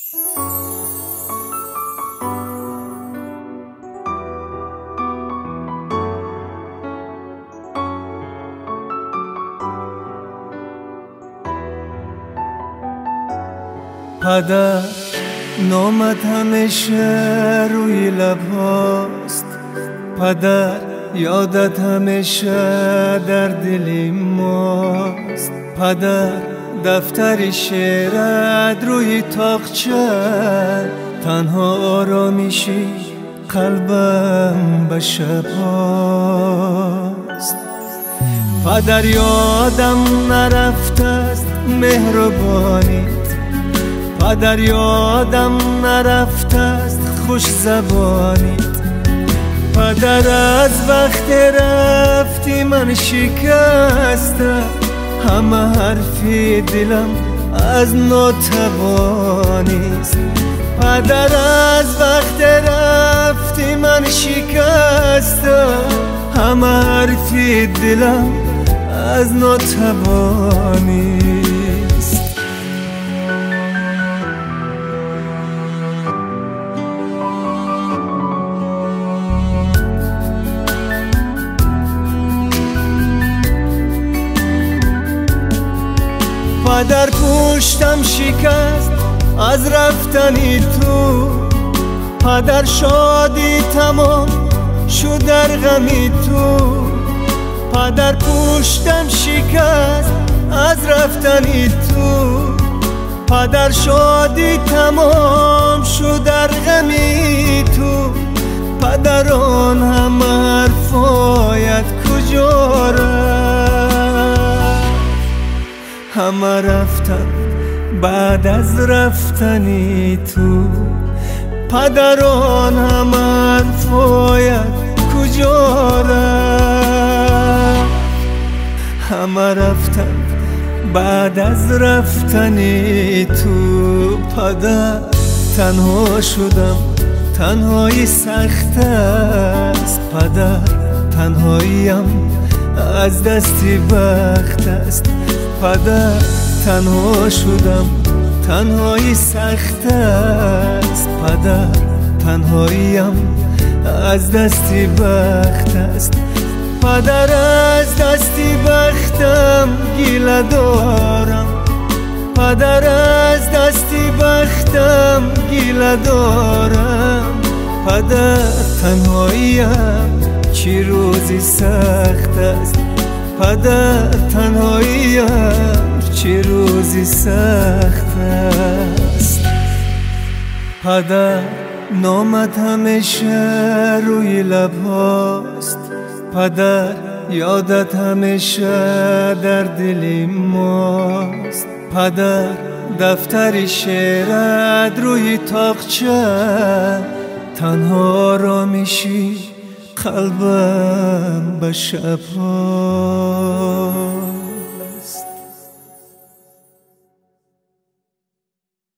پدر نامت همیشه روی لبهاست، پدر یادت همیشه در دل ماست. پدر دفتر شعرت روی تاقچه، تنها آرامیشی قلبم به شبهاست. پدر یادم نرفته است مهربانیت، پدر یادم نرفته است خوش زبانیت. پدر از وقت رفتی من شکسته، همه حرفی دلم از ناتوانیست. پدر از وقت رفتی من شکسته، همه حرفی دلم از ناتوانیست. پدر پشتم شکست از رفتنی تو، پدر شادی تمام شد در غمی تو. پدر پشتم شکست از رفتنی تو، پدر شادی تمام شد در غمی تو. پدران همه حرفایت کجا رفت، همه رفتن بعد از رفتنی تو. پدران همه حرفایت کجا رفت، همه رفتن بعد از رفتنی تو. پدر تنها شدم، تنهایی سخت است. پدر تنهاییم از دستی بخت است. پدر تنها شدم، تنهایی سخت است. پدر تنهاییم از دستی بخت است. پدر از دستی بختم گیله دارم، پدر از دستی بختم گیله دارم. پدر تنهاییم چی روزی سخت است، پدر تنهاییم چی روزی سخت است. پدر نامت همیشه روی لبهاست، پدر یادت همیشه در دل ماست. پدر دفتر شعرت روی تاقچه، تنها آرامیشی قلبم به شبها.